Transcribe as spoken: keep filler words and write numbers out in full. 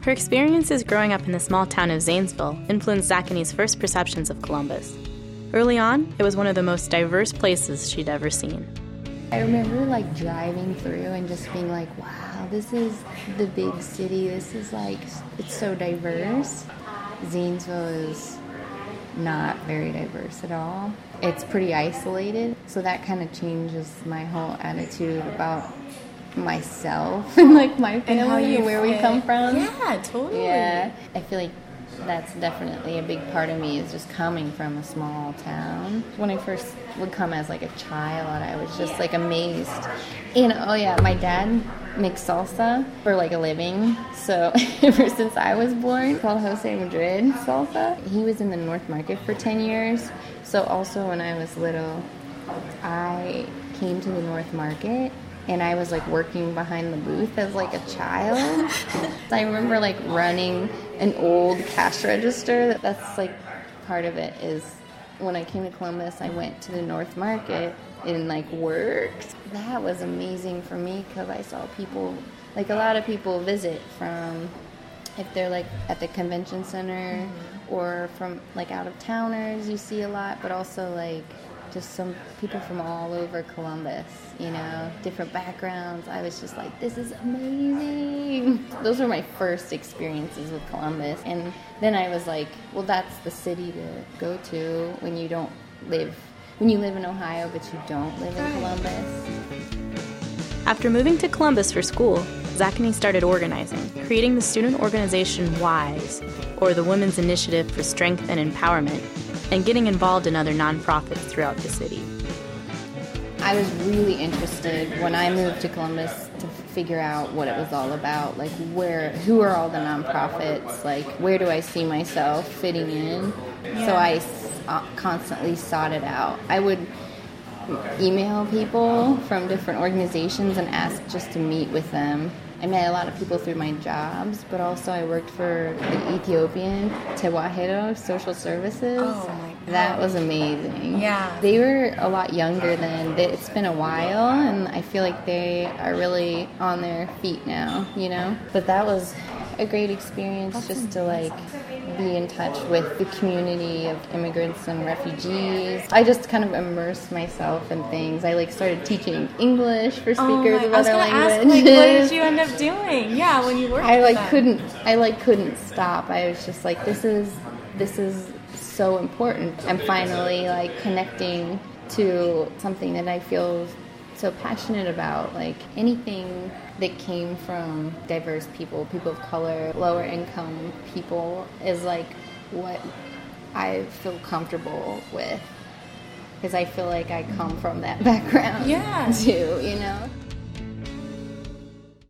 Her experiences growing up in the small town of Zanesville influenced Zachany's first perceptions of Columbus. Early on, it was one of the most diverse places she'd ever seen. I remember like driving through and just being like, wow, this is the big city. This is like, it's so diverse. Zanesville is not very diverse at all. It's pretty isolated, so that kind of changes my whole attitude about myself and like my family and where we come from. Yeah, totally. Yeah, I feel like that's definitely a big part of me, is just coming from a small town. When I first would come as like a child, I was just like amazed. And oh yeah, my dad makes salsa for like a living. So ever since I was born, it's called Jose Madrid salsa. He was in the North Market for ten years. So also when I was little, I came to the North Market and I was like working behind the booth as like a child. I remember like running an old cash register. That's like part of it, is when I came to Columbus, I went to the North Market and like worked. That was amazing for me because I saw people, like a lot of people visit from, if they're like at the convention center mm-hmm. or from like out of towners, you see a lot, but also like just some people from all over Columbus, you know, different backgrounds. I was just like, this is amazing. Those were my first experiences with Columbus. And then I was like, well, that's the city to go to when you don't live, when you live in Ohio, but you don't live in Columbus. After moving to Columbus for school, Zachany started organizing, creating the student organization WISE, or the Women's Initiative for Strength and Empowerment, and getting involved in other nonprofits throughout the city. I was really interested when I moved to Columbus to figure out what it was all about, like where, who are all the nonprofits, like where do I see myself fitting in? Yeah. So I uh, constantly sought it out. I would email people from different organizations and ask just to meet with them. I met a lot of people through my jobs, but also I worked for the Ethiopian Tewahedo Social Services. Oh my God. That was amazing. Yeah. They were a lot younger than, it's been a while, and I feel like they are really on their feet now, you know? But that was a great experience. That's just amazing. To like be in touch with the community of immigrants and refugees. I just kind of immersed myself in things. I like started teaching English for speakers oh of other languages. Ask, like, what did you end up doing? Yeah, when you worked. I like with couldn't. I like couldn't stop. I was just like, this is this is so important. I'm finally like connecting to something that I feel so passionate about, like anything that came from diverse people, people of color, lower income people, is like what I feel comfortable with, because I feel like I come from that background yeah. too, you know?